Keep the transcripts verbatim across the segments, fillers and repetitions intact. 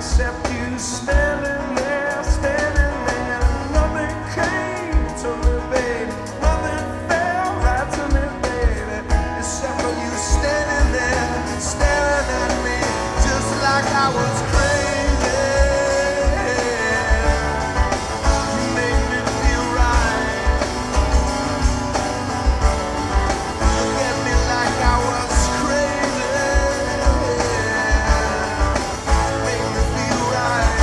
except you standing there, standing there. Nothing came to me, baby. Nothing fell right to me, baby. Except for you standing there, staring at me, just like I was crazy. You made me feel right. Look at me like I was crazy. Made me feel right.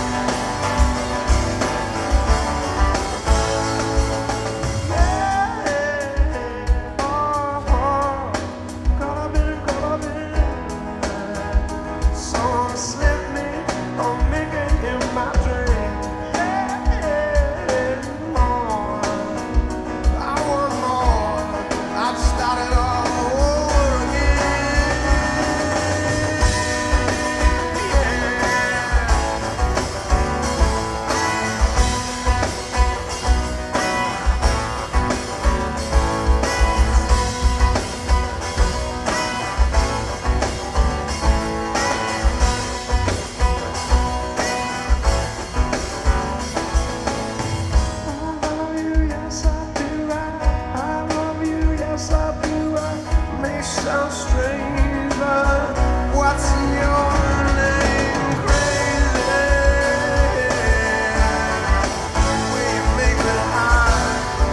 Yeah. Oh, oh. Caught up in, caught up in. Someone slipped me on making him my dream. Yeah. More. I want more. I've started all over again. I love you, yes I do. I, I love you, yes I do. I may sound strange, but what's your name? Crazy. Will you make me high?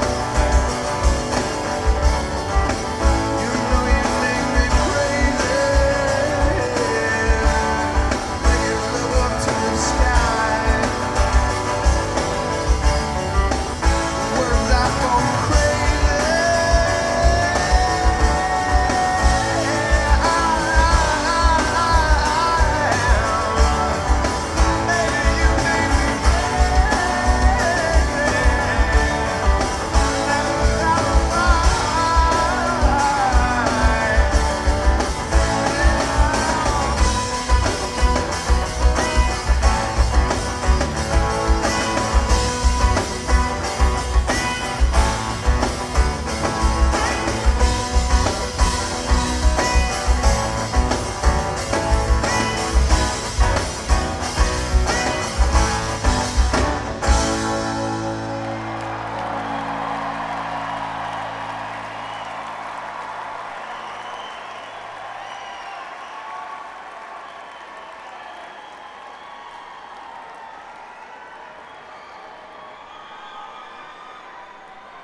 You know you make me crazy. Make it live up to the sky. Words I go crazy. I, baby, you make me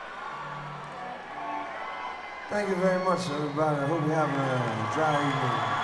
Thank you very much, everybody. I hope you're having a dry evening.